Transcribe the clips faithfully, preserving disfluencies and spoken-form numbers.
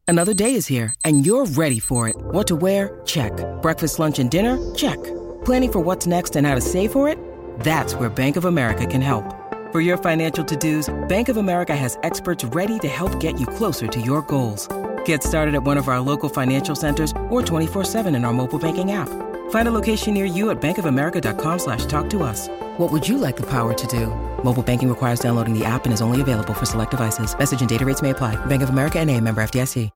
Another day is here, and you're ready for it. What to wear? Check. Breakfast, lunch, and dinner? Check. Planning for what's next and how to save for it? That's where Bank of America can help. For your financial to-dos, Bank of America has experts ready to help get you closer to your goals. Get started at one of our local financial centers or twenty-four seven in our mobile banking app. Find a location near you at bankofamerica.com slash talk to us. What would you like the power to do? Mobile banking requires downloading the app and is only available for select devices. Message and data rates may apply. Bank of America N A, member F D I C.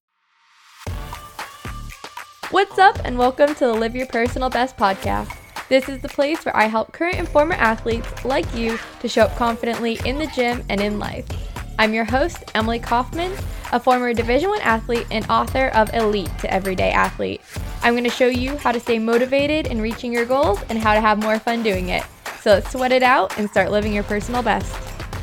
What's up, and welcome to the Live Your Personal Best podcast. This is the place where I help current and former athletes like you to show up confidently in the gym and in life. I'm your host, Emily Kaufman, a former Division I athlete and author of Elite to Everyday Athlete. I'm going to show you how to stay motivated in reaching your goals and how to have more fun doing it. So let's sweat it out and start living your personal best.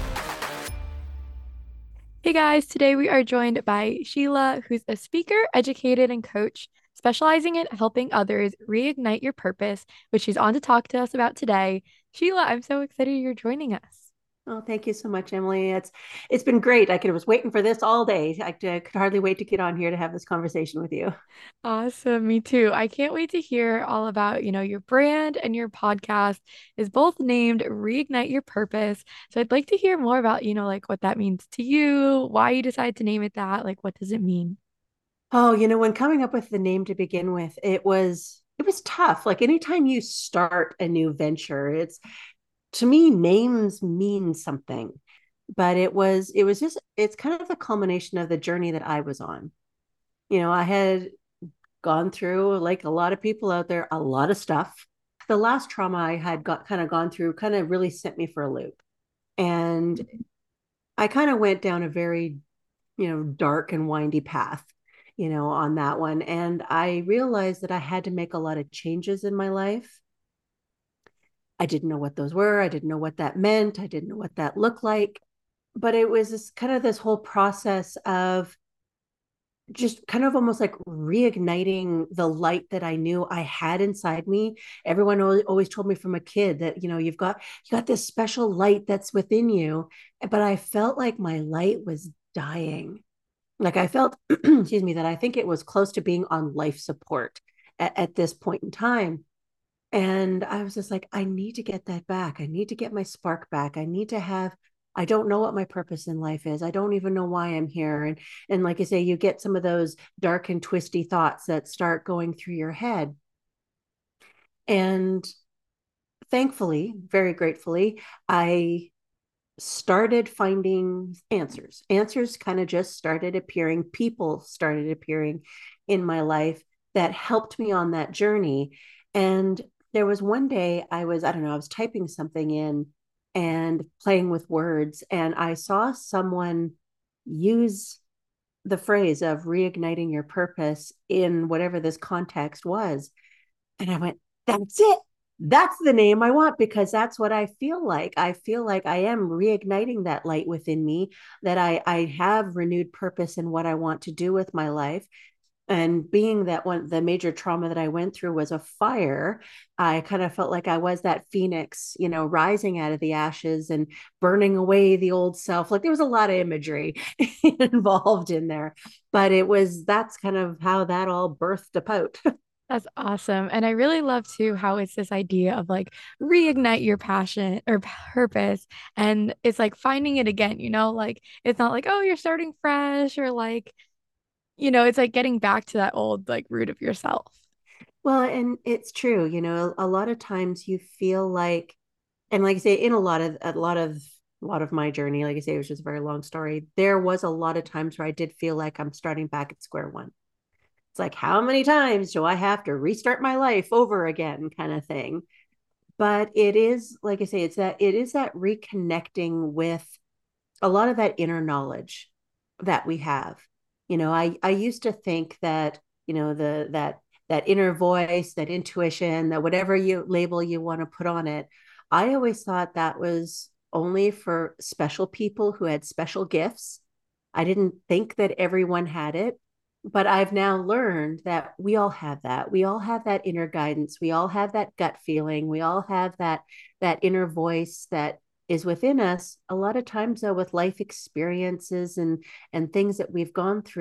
Hey guys, today we are joined by Sheila, who's a speaker, educator, and coach specializing in helping others reignite your purpose, which she's on to talk to us about today. Sheila, I'm so excited you're joining us. Oh, thank you so much, Emily. It's it's been great. I could, was waiting for this all day. I could, could hardly wait to get on here to have this conversation with you. Awesome. Me too. I can't wait to hear all about, you know, your brand, and your podcast is both named Reignite Your Purpose. So I'd like to hear more about, you know, like what that means to you, why you decided to name it that, like what does it mean? Oh, you know, when coming up with the name to begin with, it was it was tough. Like anytime you start a new venture, it's to me, names mean something. But it was it was just it's kind of the culmination of the journey that I was on. You know, I had gone through, like a lot of people out there, a lot of stuff. The last trauma I had got kind of gone through kind of really sent me for a loop. And I kind of went down a very, you know, dark and windy path, you know, on that one. And I realized that I had to make a lot of changes in my life. I didn't know what those were. I didn't know what that meant. I didn't know what that looked like. But it was this kind of this whole process of just kind of almost like reigniting the light that I knew I had inside me. Everyone always told me from a kid that, you know, you've got you got this special light that's within you. But I felt like my light was dying. Like I felt, excuse me, that I think it was close to being on life support at, at this point in time. And I was just like, I need to get that back. I need to get my spark back. I need to have, I don't know what my purpose in life is. I don't even know why I'm here. And, and like I say, you get some of those dark and twisty thoughts that start going through your head. And thankfully, very gratefully, I started finding answers. Answers kind of just started appearing. People started appearing in my life that helped me on that journey. And there was one day I was, I don't know, I was typing something in and playing with words, and I saw someone use the phrase of reigniting your purpose in whatever this context was. And I went, that's it. That's the name I want, because that's what I feel like. I feel like I am reigniting that light within me, that I, I have renewed purpose in what I want to do with my life. And being that one, the major trauma that I went through was a fire, I kind of felt like I was that phoenix, you know, rising out of the ashes and burning away the old self. Like there was a lot of imagery involved in there, but it was, that's kind of how that all birthed about. That's awesome. And I really love too how it's this idea of like reignite your passion or purpose. And it's like finding it again, you know, like it's not like, oh, you're starting fresh, or like, you know, it's like getting back to that old like root of yourself. Well, and it's true, you know, a lot of times you feel like, and like I say, in a lot of, a lot of, a lot of my journey, like I say, it was just a very long story. There was a lot of times where I did feel like I'm starting back at square one. It's like, how many times do I have to restart my life over again, kind of thing. But it is, like I say, it's that, it is that reconnecting with a lot of that inner knowledge that we have. You know, I, I used to think that, you know, the, that, that inner voice, that intuition, that whatever you label you want to put on it, I always thought that was only for special people who had special gifts. I didn't think that everyone had it, but I've now learned that we all have that. We all have that inner guidance. We all have that gut feeling. We all have that, that inner voice that is within us. A lot of times though, with life experiences and, and things that we've gone through,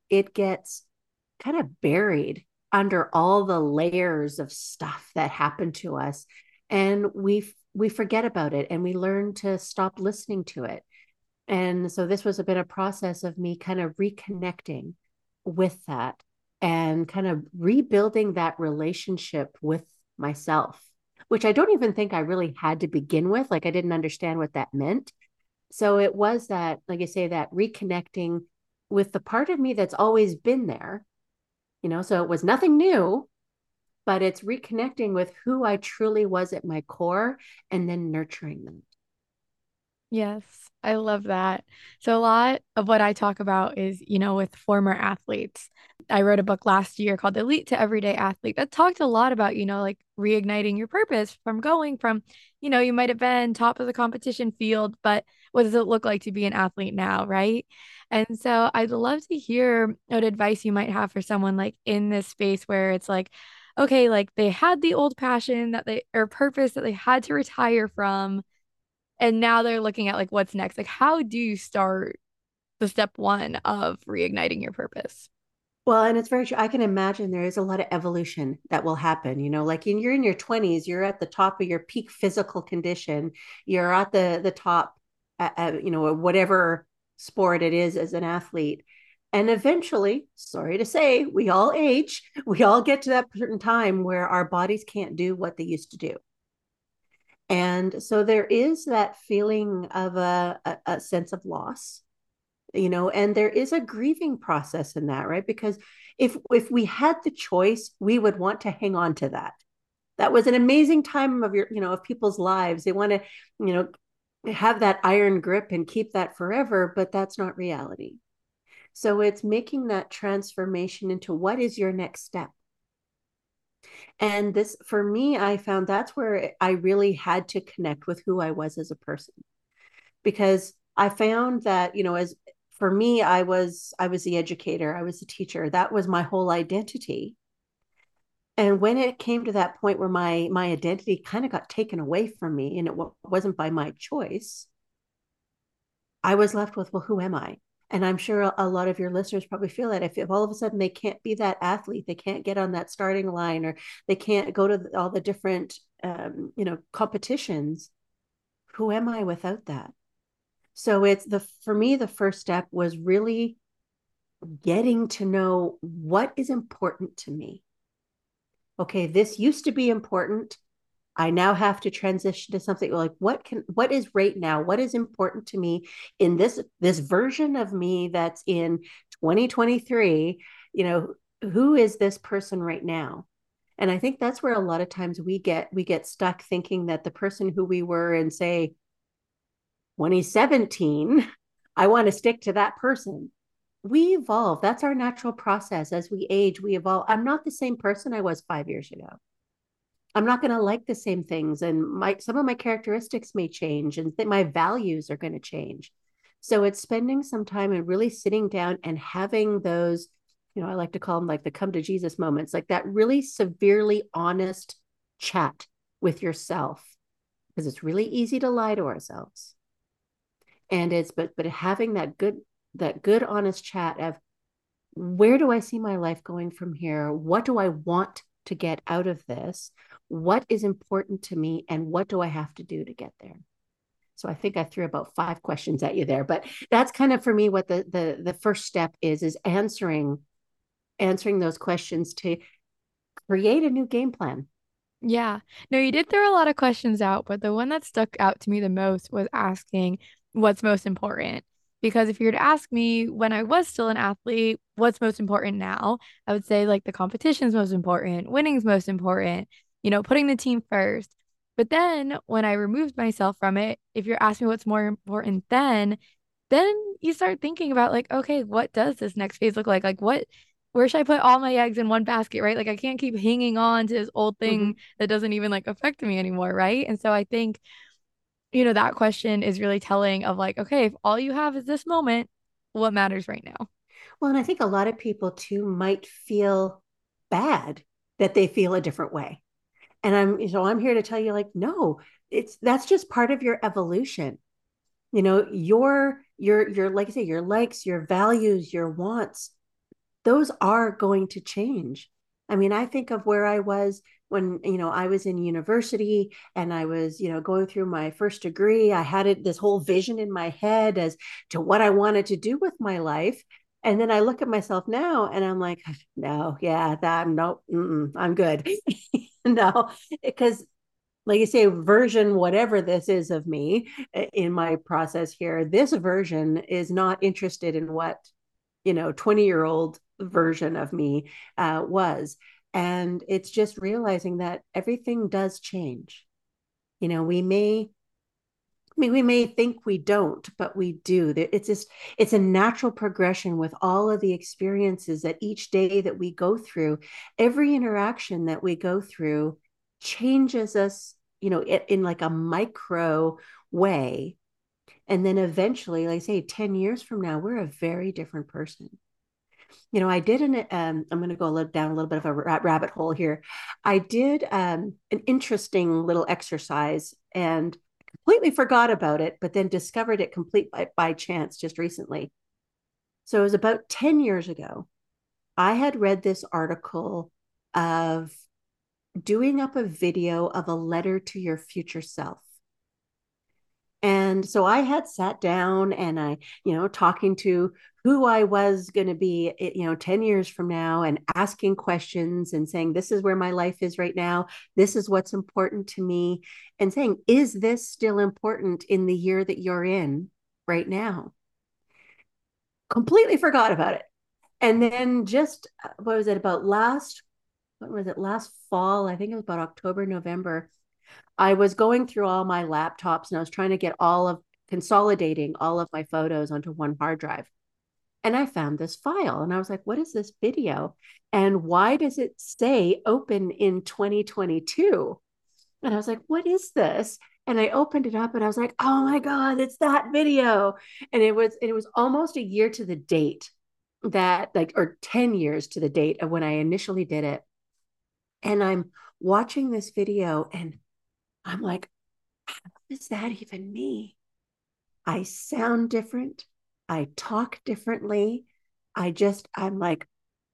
it gets kind of buried under all the layers of stuff that happened to us. And we we forget about it and we learn to stop listening to it. And so this was a bit of process of me kind of reconnecting with that and kind of rebuilding that relationship with myself, which I don't even think I really had to begin with. Like I didn't understand what that meant. So it was that, like I say, that reconnecting with the part of me that's always been there, you know, so it was nothing new, but it's reconnecting with who I truly was at my core and then nurturing them. Yes, I love that. So a lot of what I talk about is, you know, with former athletes. I wrote a book last year called Elite to Everyday Athlete that talked a lot about, you know, like reigniting your purpose from going from, you know, you might have been top of the competition field, but what does it look like to be an athlete now, right? And so I'd love to hear what advice you might have for someone like in this space where it's like, okay, like they had the old passion that they or purpose that they had to retire from and now they're looking at like what's next. Like, how do you start the step one of reigniting your purpose? Well, and it's very true. I can imagine there is a lot of evolution that will happen. You know, like in you're in your twenties, you're at the top of your peak physical condition. You're at the the top, at, at, you know, whatever sport it is as an athlete. And eventually, sorry to say, we all age. We all get to that certain time where our bodies can't do what they used to do. And so there is that feeling of a, a, a sense of loss, you know, and there is a grieving process in that, right? Because if if we had the choice, we would want to hang on to that. That was an amazing time of your, you know, of people's lives. They want to, you know, have that iron grip and keep that forever, but that's not reality. So it's making that transformation into what is your next step. And this, for me, I found that's where I really had to connect with who I was as a person, because I found that, you know, as for me, I was, I was the educator, I was the teacher. That was my whole identity. And when it came to that point where my, my identity kind of got taken away from me and it w- wasn't by my choice, I was left with, well, who am I? And I'm sure a lot of your listeners probably feel that if, if all of a sudden they can't be that athlete, they can't get on that starting line, or they can't go to all the different, um, you know, competitions, who am I without that? So it's the, for me, the first step was really getting to know what is important to me. Okay, this used to be important. I now have to transition to something like what can what is right now, what is important to me in this this version of me that's in twenty twenty-three, you know, who is this person right now? And I think that's where a lot of times we get we get stuck thinking that the person who we were in, say, twenty seventeen, I want to stick to that person. We evolve. That's our natural process. As we age, we evolve. I'm not the same person I was five years ago. I'm not going to like the same things, and my some of my characteristics may change, and th- my values are going to change. So it's spending some time and really sitting down and having those, you know, I like to call them like the come to Jesus moments, like that really severely honest chat with yourself, because it's really easy to lie to ourselves. And it's but but having that good that good honest chat of where do I see my life going from here? What do I want to get out of this? What is important to me? And what do I have to do to get there? So I think I threw about five questions at you there, but that's kind of for me what the the the first step is is answering answering those questions to create a new game plan. Yeah. No, you did throw a lot of questions out, but the one that stuck out to me the most was asking what's most important. Because if you were to ask me when I was still an athlete, what's most important now, I would say like the competition's most important, winning's most important, you know, putting the team first. But then when I removed myself from it, if you're asking me what's more important then, then you start thinking about like, okay, what does this next phase look like? Like what where should I put all my eggs in one basket, right? Like I can't keep hanging on to this old Mm-hmm. thing that doesn't even like affect me anymore, right? And so I think, you know, that question is really telling of like, okay, if all you have is this moment, what matters right now? Well, and I think a lot of people too might feel bad that they feel a different way. And I'm so I'm here to tell you, like, no, it's that's just part of your evolution. You know, your your your like I say, your likes, your values, your wants, those are going to change. I mean, I think of where I was when, you know, I was in university and I was, you know, going through my first degree. I had it, this whole vision in my head as to what I wanted to do with my life. And then I look at myself now and I'm like, no, yeah, that, no, I'm good. No, because like you say, version whatever this is of me in my process here, this version is not interested in what, you know, twenty year old version of me uh, was. And it's just realizing that everything does change. You know, we may, I mean, we may think we don't, but we do. It's just, it's a natural progression with all of the experiences that each day that we go through, every interaction that we go through changes us, you know, in, in like a micro way. And then eventually, like I say, ten years from now, we're a very different person. You know, I did an, um, I'm going to go a little, down a little bit of a rabbit hole here. I did um, an interesting little exercise and completely forgot about it, but then discovered it complete by, by chance just recently. So it was about ten years ago. I had read this article of doing up a video of a letter to your future self. And so I had sat down and I, you know, talking to who I was going to be, you know, ten years from now and asking questions and saying, this is where my life is right now. This is what's important to me. And saying, is this still important in the year that you're in right now? Completely forgot about it. And then just, what was it about last, what was it, last fall? I think it was about October, November. I was going through all my laptops and I was trying to get all of consolidating all of my photos onto one hard drive. And I found this file and I was like, what is this video? And why does it say open in twenty twenty-two? And I was like, what is this? And I opened it up and I was like, oh my God, it's that video. And it was, it was almost a year to the date that like, or ten years to the date of when I initially did it. And I'm watching this video and I'm like, is that even me? I sound different. I talk differently. I just, I'm like,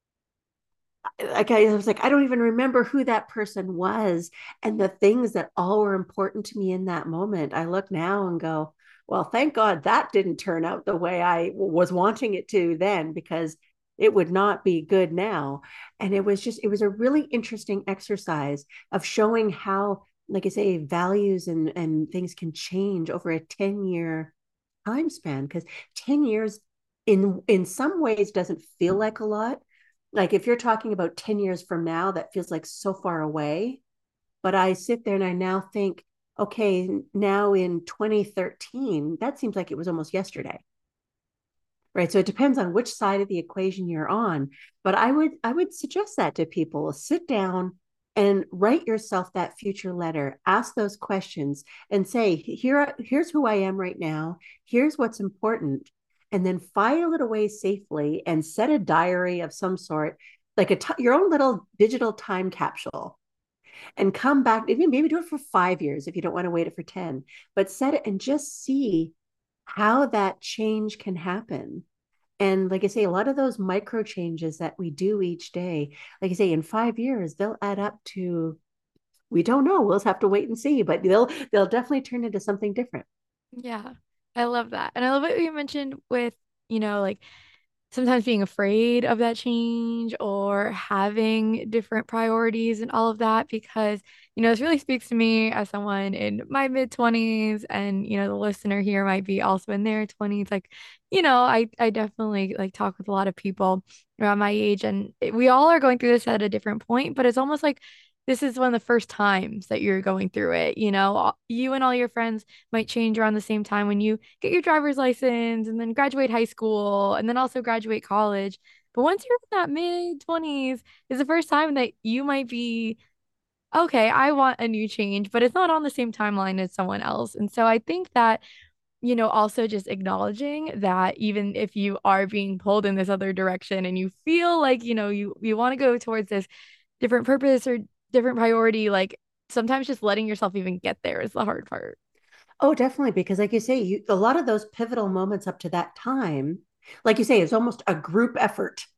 like I was like, I don't even remember who that person was and the things that all were important to me in that moment. I look now and go, well, thank God that didn't turn out the way I was wanting it to then, because it would not be good now. And it was just, it was a really interesting exercise of showing how, like I say, values and, and things can change over a ten year time span. Because ten years in, in some ways doesn't feel like a lot. Like if you're talking about ten years from now, that feels like so far away. But I sit there and I now think, okay, now in twenty thirteen, that seems like it was almost yesterday. Right. So it depends on which side of the equation you're on. But I would I would suggest that to people. Sit down and write yourself that future letter. Ask those questions and say, here, here's who I am right now. Here's what's important. And then file it away safely and set a diary of some sort, like a t- your own little digital time capsule, and come back. Maybe do it for five years if you don't want to wait it for ten, but set it and just see how that change can happen. And like I say, a lot of those micro changes that we do each day, like I say, in five years, they'll add up to, we don't know. We'll just have to wait and see, but they'll they'll definitely turn into something different. Yeah, I love that. And I love what you mentioned with, you know, like sometimes being afraid of that change or having different priorities and all of that, because, you know, this really speaks to me as someone in my mid twenties, and, you know, the listener here might be also in their twenties. Like, you know, I, I definitely like talk with a lot of people around my age, and we all are going through this at a different point, but it's almost like this is one of the first times that you're going through it. You know, you and all your friends might change around the same time when you get your driver's license and then graduate high school and then also graduate college. But once you're in that mid twenties, is the first time that you might be, okay, I want a new change, but it's not on the same timeline as someone else. And so I think that, you know, also just acknowledging that even if you are being pulled in this other direction and you feel like, you know, you you want to go towards this different purpose or different priority, like sometimes just letting yourself even get there is the hard part. Oh, definitely. Because like you say, you, a lot of those pivotal moments up to that time, like you say, it's almost a group effort,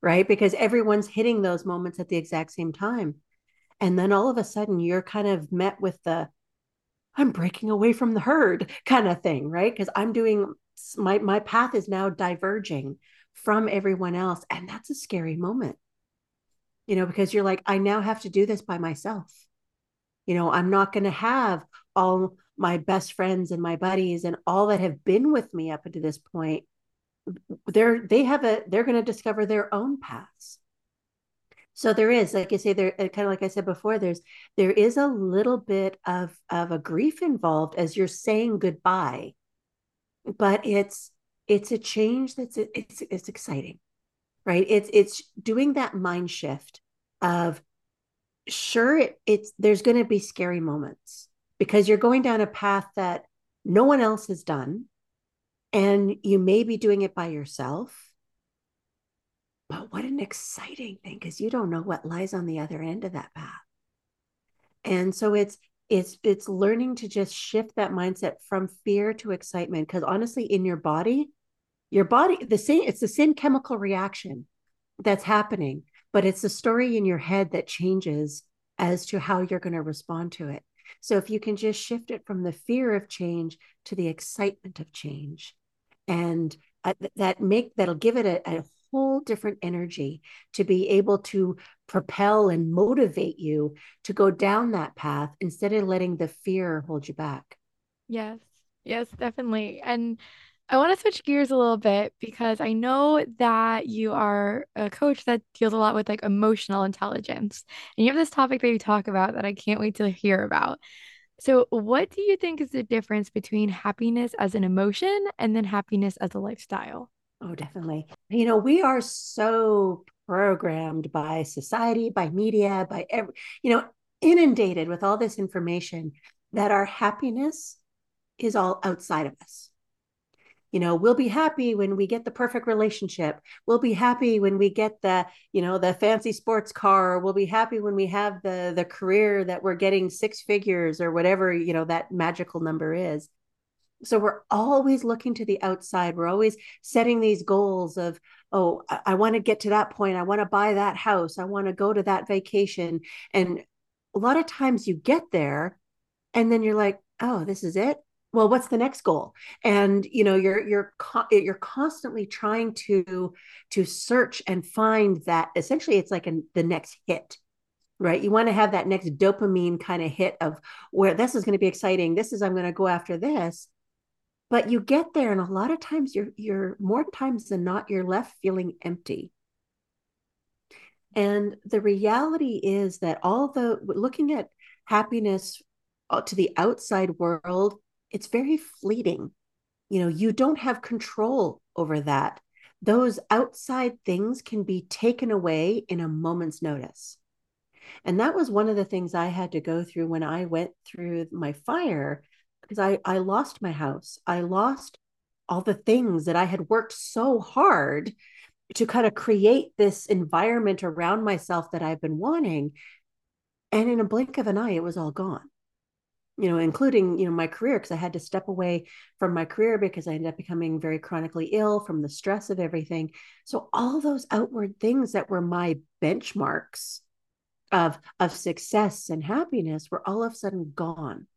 right? Because everyone's hitting those moments at the exact same time. And then all of a sudden you're kind of met with the, I'm breaking away from the herd kind of thing, right? Because I'm doing my my path is now diverging from everyone else. And that's a scary moment, you know, because you're like, I now have to do this by myself. You know, I'm not going to have all my best friends and my buddies and all that have been with me up until this point. They're they have a they're going to discover their own paths. So there is, like I say, there kind of like I said before, there's there is a little bit of of a grief involved as you're saying goodbye, but it's it's a change that's it's it's exciting, right? It's it's doing that mind shift of sure it, it's there's going to be scary moments because you're going down a path that no one else has done, and you may be doing it by yourself. But what an exciting thing, because you don't know what lies on the other end of that path. And so it's it's it's learning to just shift that mindset from fear to excitement. Because honestly, in your body, your body, the same, it's the same chemical reaction that's happening, but it's the story in your head that changes as to how you're going to respond to it. So if you can just shift it from the fear of change to the excitement of change, and uh, that make that'll give it a, a whole different energy to be able to propel and motivate you to go down that path instead of letting the fear hold you back. Yes, yes, definitely. And I want to switch gears a little bit because I know that you are a coach that deals a lot with like emotional intelligence. And you have this topic that you talk about that I can't wait to hear about. So, what do you think is the difference between happiness as an emotion and then happiness as a lifestyle? Oh, definitely. You know, we are so programmed by society, by media, by every, you know, inundated with all this information that our happiness is all outside of us. You know, we'll be happy when we get the perfect relationship. We'll be happy when we get the, you know, the fancy sports car. We'll be happy when we have the the career that we're getting six figures or whatever, you know, that magical number is. So we're always looking to the outside. We're always setting these goals of, oh, I, I want to get to that point. I want to buy that house. I want to go to that vacation. And a lot of times you get there and then you're like, oh, this is it. Well, what's the next goal? And you know, you're you're you're constantly trying to to search and find that. Essentially, it's like an, the next hit, right? You want to have that next dopamine kind of hit of where this is going to be exciting. This is I'm going to go after this. But you get there, and a lot of times you're you're more times than not you're left feeling empty. And the reality is that all the looking at happiness to the outside world, it's very fleeting. You know, you don't have control over that. Those outside things can be taken away in a moment's notice. And that was one of the things I had to go through when I went through my fire, because I, I lost my house. I lost all the things that I had worked so hard to kind of create this environment around myself that I've been wanting. And in a blink of an eye, it was all gone, you know, including, you know, my career, because I had to step away from my career because I ended up becoming very chronically ill from the stress of everything. So all those outward things that were my benchmarks of, of success and happiness were all of a sudden gone.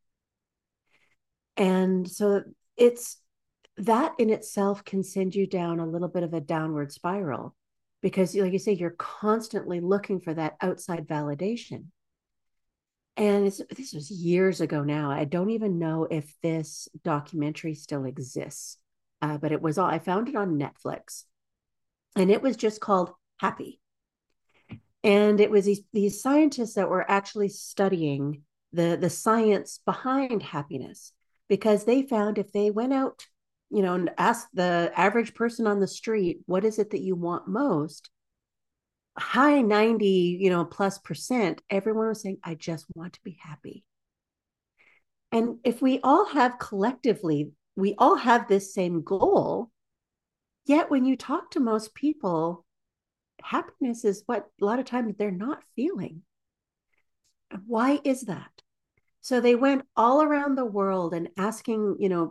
And so it's that in itself can send you down a little bit of a downward spiral because, like you say, you're constantly looking for that outside validation. And it's, this was years ago now. I don't even know if this documentary still exists, uh, but it was all, I found it on Netflix, and it was just called Happy. And it was these, these scientists that were actually studying the, the science behind happiness, because they found if they went out, you know, and asked the average person on the street, what is it that you want most? High ninety, you know, plus percent, everyone was saying, I just want to be happy. And if we all have collectively, we all have this same goal, yet when you talk to most people, happiness is what a lot of times they're not feeling. Why is that? So they went all around the world and asking, you know,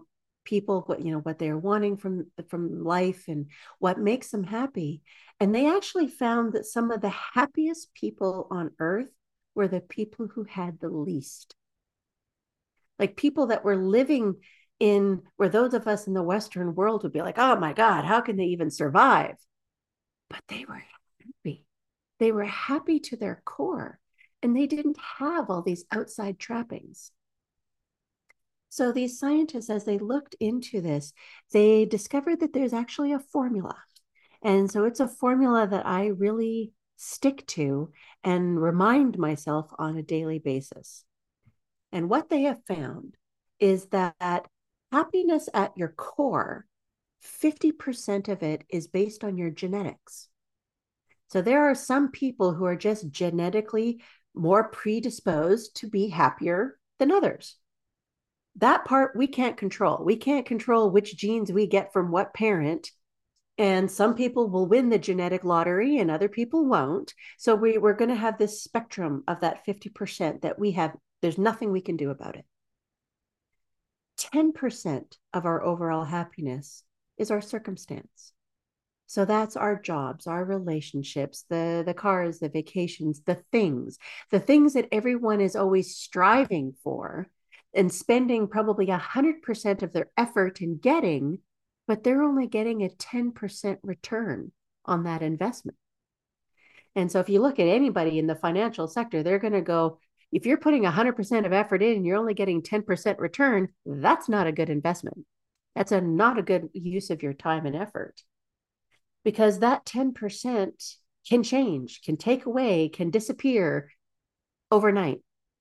people, what, you know, what they're wanting from, from life and what makes them happy. And they actually found that some of the happiest people on earth were the people who had the least. Like people that were living in where those of us in the Western world would be like, oh my God, how can they even survive? But they were happy. They were happy to their core, and they didn't have all these outside trappings. So these scientists, as they looked into this, they discovered that there's actually a formula. And so it's a formula that I really stick to and remind myself on a daily basis. And what they have found is that happiness at your core, fifty percent of it is based on your genetics. So there are some people who are just genetically more predisposed to be happier than others. That part we can't control. We can't control which genes we get from what parent. And some people will win the genetic lottery and other people won't. So we, we're going to have this spectrum of that fifty percent that we have. There's nothing we can do about it. ten percent of our overall happiness is our circumstance. So that's our jobs, our relationships, the, the cars, the vacations, the things, the things that everyone is always striving for and spending probably one hundred percent of their effort in getting, but they're only getting a ten percent return on that investment. And so if you look at anybody in the financial sector, they're going to go, if you're putting one hundred percent of effort in and you're only getting ten percent return, that's not a good investment. That's a not a good use of your time and effort. Because that ten percent can change, can take away, can disappear overnight.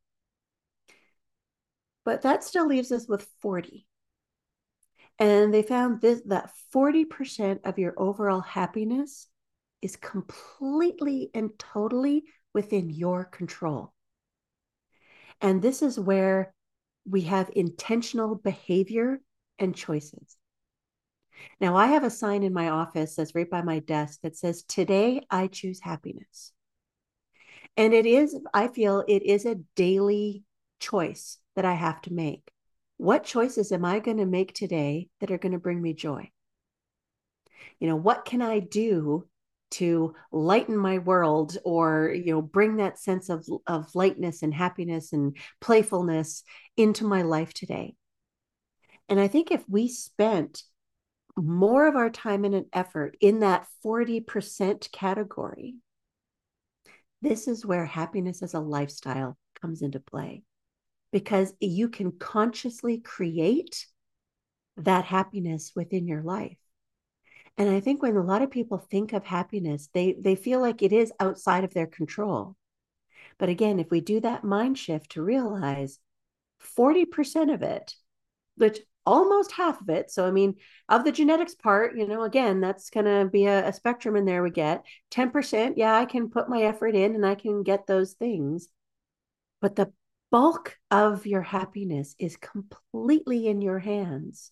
But that still leaves us with forty. And they found this, that forty percent of your overall happiness is completely and totally within your control. And this is where we have intentional behavior and choices. Now, I have a sign in my office that's right by my desk that says, today I choose happiness. And it is, I feel it is a daily choice that I have to make. What choices am I going to make today that are going to bring me joy? You know, what can I do to lighten my world or, you know, bring that sense of, of lightness and happiness and playfulness into my life today? And I think if we spent more of our time and effort in that forty percent category, this is where happiness as a lifestyle comes into play, because you can consciously create that happiness within your life. And I think when a lot of people think of happiness, they, they feel like it is outside of their control. But again, if we do that mind shift to realize forty percent of it, which almost half of it. So, I mean, of the genetics part, you know, again, that's going to be a, a spectrum in there we get. ten percent, yeah, I can put my effort in and I can get those things. But the bulk of your happiness is completely in your hands.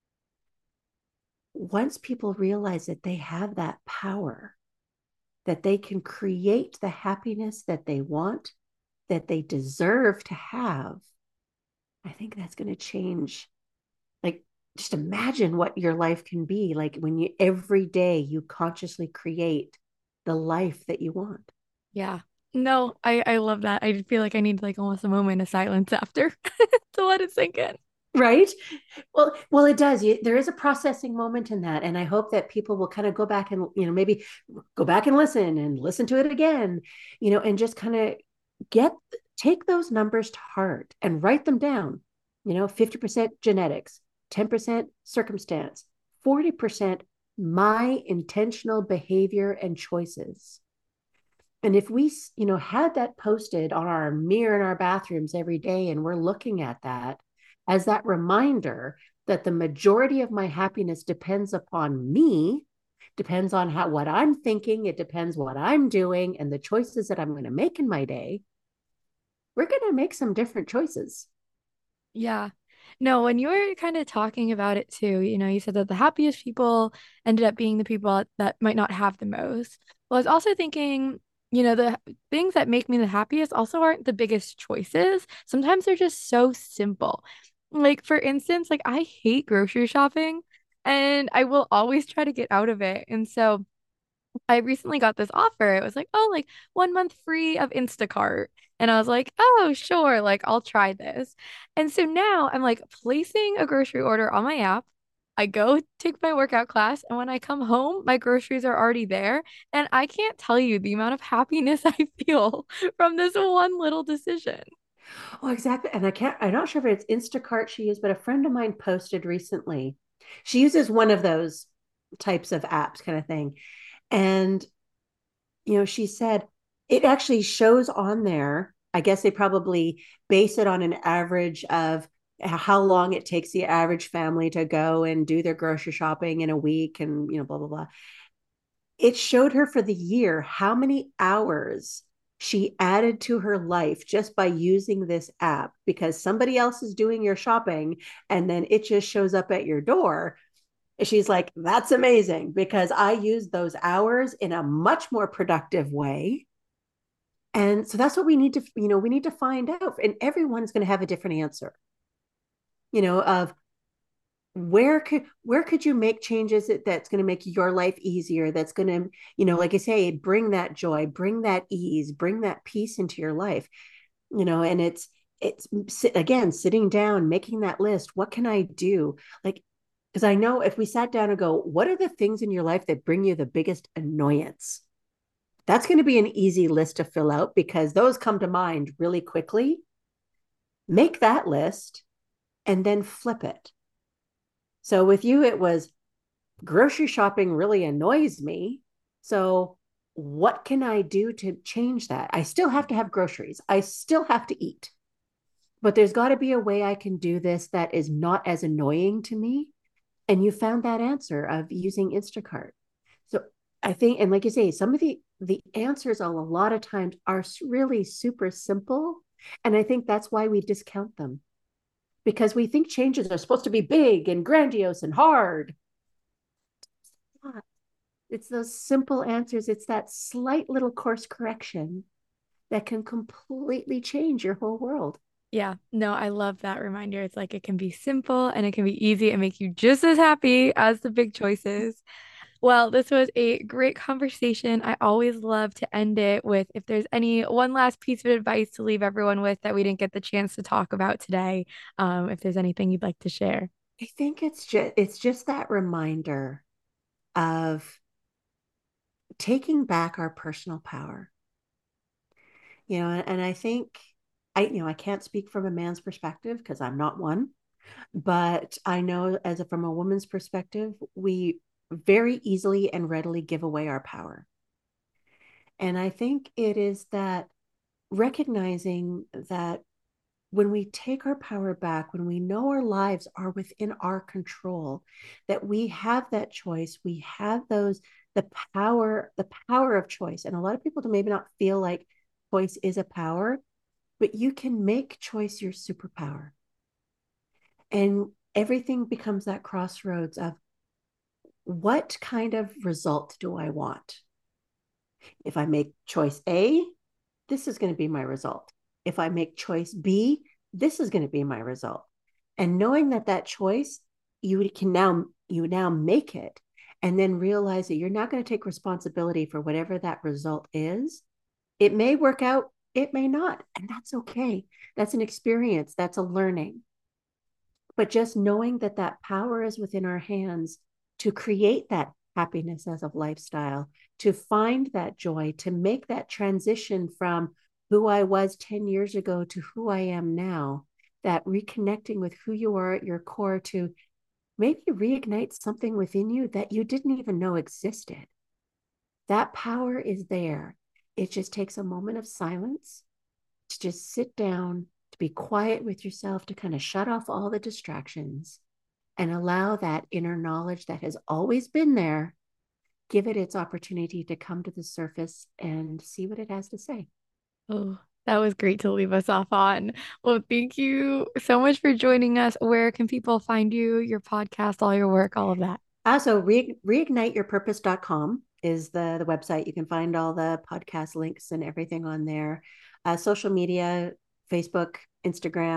Once people realize that they have that power, that they can create the happiness that they want, that they deserve to have, I think that's going to change. Like, just imagine what your life can be like when you every day you consciously create the life that you want. Yeah. No, I, I love that. I feel like I need like almost a moment of silence after to let it sink in. Right. Well, well, it does. You, there is a processing moment in that. And I hope that people will kind of go back and, you know, maybe go back and listen and listen to it again, you know, and just kind of get, take those numbers to heart and write them down, you know, fifty percent genetics, ten percent circumstance, forty percent my intentional behavior and choices. And if we, you know, had that posted on our mirror in our bathrooms every day, and we're looking at that as that reminder that the majority of my happiness depends upon me, depends on how, what I'm thinking, it depends what I'm doing and the choices that I'm going to make in my day, we're going to make some different choices. Yeah. No, when you were kind of talking about it too, you know, you said that the happiest people ended up being the people that might not have the most. Well, I was also thinking, you know, the things that make me the happiest also aren't the biggest choices. Sometimes they're just so simple. Like, for instance, like I hate grocery shopping and I will always try to get out of it. And so I recently got this offer. It was like, oh, like one month free of Instacart. And I was like, oh, sure, like I'll try this. And so now I'm like placing a grocery order on my app. I go take my workout class, and when I come home, my groceries are already there. And I can't tell you the amount of happiness I feel from this one little decision. Oh, exactly. And I can't, I'm not sure if it's Instacart she used, but a friend of mine posted recently. She uses one of those types of apps kind of thing. And, you know, she said it actually shows on there. I guess they probably base it on an average of how long it takes the average family to go and do their grocery shopping in a week and, you know, blah, blah, blah. It showed her for the year how many hours she added to her life just by using this app because somebody else is doing your shopping and then it just shows up at your door. She's like, that's amazing because I use those hours in a much more productive way. And so that's what we need to, you know, we need to find out. And everyone's going to have a different answer, you know, of where could where could you make changes that, that's going to make your life easier, that's going to, you know, like I say, bring that joy, bring that ease, bring that peace into your life, you know. And it's it's again sitting down, making that list. What can I do? Like, because I know if we sat down and go, what are the things in your life that bring you the biggest annoyance? That's going to be an easy list to fill out because those come to mind really quickly. Make that list and then flip it. So with you, it was grocery shopping really annoys me. So what can I do to change that? I still have to have groceries. I still have to eat. But there's got to be a way I can do this that is not as annoying to me. And you found that answer of using Instacart. So I think, and like you say, some of the the answers a lot of times are really super simple. And I think that's why we discount them because we think changes are supposed to be big and grandiose and hard. It's those simple answers. It's that slight little course correction that can completely change your whole world. Yeah, no, I love that reminder. It's like it can be simple and it can be easy and make you just as happy as the big choices. Well, this was a great conversation. I always love to end it with if there's any one last piece of advice to leave everyone with that we didn't get the chance to talk about today. Um, if there's anything you'd like to share. I think it's just it's just that reminder of taking back our personal power. You know, and, and I think I you know, I can't speak from a man's perspective because I'm not one, but I know as a, from a woman's perspective, we very easily and readily give away our power. And I think it is that recognizing that when we take our power back, when we know our lives are within our control, that we have that choice, we have those, the power, the power of choice. And a lot of people do maybe not feel like choice is a power, but you can make choice your superpower. And everything becomes that crossroads of what kind of result do I want? If I make choice A, this is going to be my result. If I make choice B, this is going to be my result. And knowing that that choice, you can now, you now make it and then realize that you're not going to take responsibility for whatever that result is. It may work out, it may not, and that's okay. That's an experience, that's a learning. But just knowing that that power is within our hands to create that happiness as a lifestyle, to find that joy, to make that transition from who I was ten years ago to who I am now, that reconnecting with who you are at your core to maybe reignite something within you that you didn't even know existed. That power is there. It just takes a moment of silence to just sit down, to be quiet with yourself, to kind of shut off all the distractions and allow that inner knowledge that has always been there, give it its opportunity to come to the surface and see what it has to say. Oh, that was great to leave us off on. Well, thank you so much for joining us. Where can people find you, your podcast, all your work, all of that? Also, re- reignite your purpose dot com is the, the website. You can find all the podcast links and everything on there. Uh, social media, Facebook, Instagram.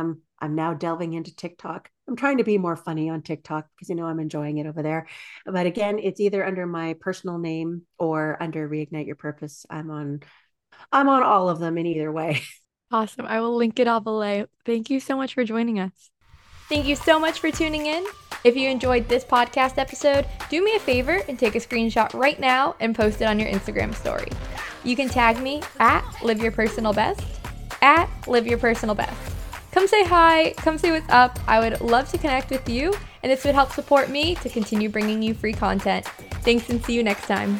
I'm now delving into TikTok. I'm trying to be more funny on TikTok because, you know, I'm enjoying it over there. But again, it's either under my personal name or under Reignite Your Purpose. I'm on, I'm on all of them in either way. Awesome. I will link it all below. Thank you so much for joining us. Thank you so much for tuning in. If you enjoyed this podcast episode, do me a favor and take a screenshot right now and post it on your Instagram story. You can tag me at Live Your Personal Best, at Live Your Personal Best. Come say hi, come say what's up. I would love to connect with you, and this would help support me to continue bringing you free content. Thanks, and see you next time.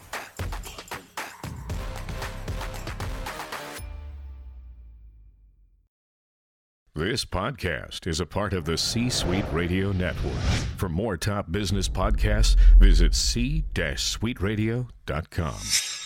This podcast is a part of the C-Suite Radio Network. For more top business podcasts, visit c suite radio dot com.